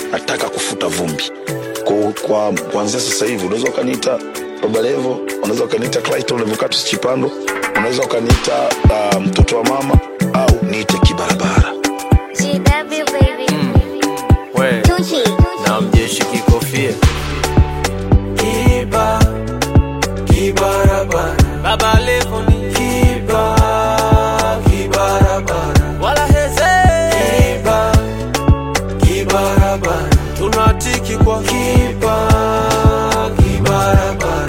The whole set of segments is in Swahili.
nataka kufuta vumbi. Kwa kuanzia sasa hivi unaweza kaniita Baba Levo, unaweza kaniita Clayton Levocatus Chipando, unaweza kaniita mtoto wa mama au niite Kibarabara. GW baby. We na mjeshi kikofia Kibarabara. Baba Levo ni Kibarabara. Wala heze Kibarabara. Tunatiki kwa Kibarabara.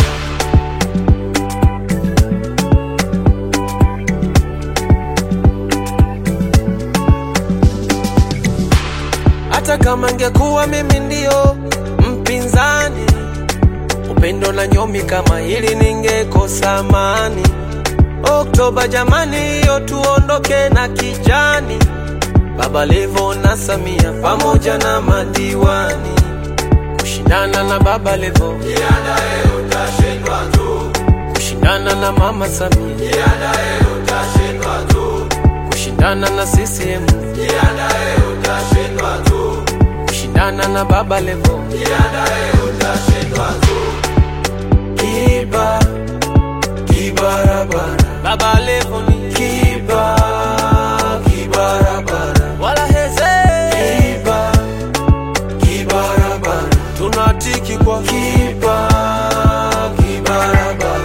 Hata kama ngekuwa mimi ndio mpinzani, upendo na nyomi kama hili ningekosa amani. Oktoba jamani, yo tuondoke na kijani. Baba Levo na Samia pamoja na madiwani. Kushindana na Baba Levo, Jiandae utashindwa tu. kushindana na Mama Samia, Jiandae utashindwa tu. kushindana na CCM, Jiandae utashindwa tu. kushindana na Baba Levo, Jiandae utashindwa tu. Kibarabara. Baba Levo ni Kibarabara. Wala heze Kibarabara. Tunatiki kwa Kibarabara.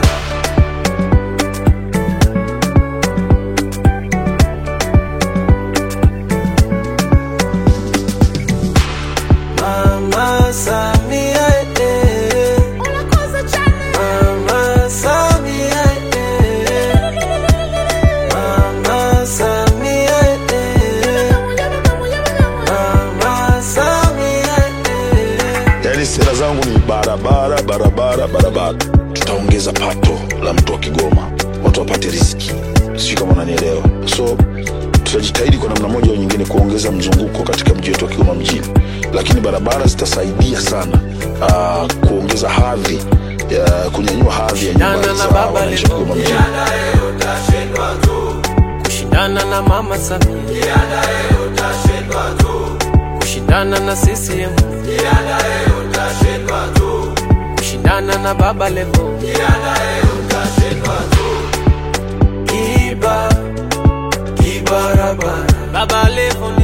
Mama Samia Unakosa chana. Mama Samia Mama Samia Mama Samia. Yaani sera zangu ni barabara. Tutaongeza pato la mtu wa Kigoma, watu wapate riziki. Sio kama unanielewa. So tutajitahidi kwa namna moja au nyingine kuongeza mzunguko katika mji wetu wa Kigoma mjini. Lakini barabara zitasaidia sana kuongeza hadhi ya kunyanyua hadhi ya nyumba za wananchi wa Kigoma mjini. Jiandae utashindwa tu. Kushindana na Mama Samia, Jiandae utashindwa tu. kushindana na CCM, Jiandae utashindwa tu. kushindana na Baba Levo, Jiandae utashindwa tu. Kibarabara. Baba Levo ni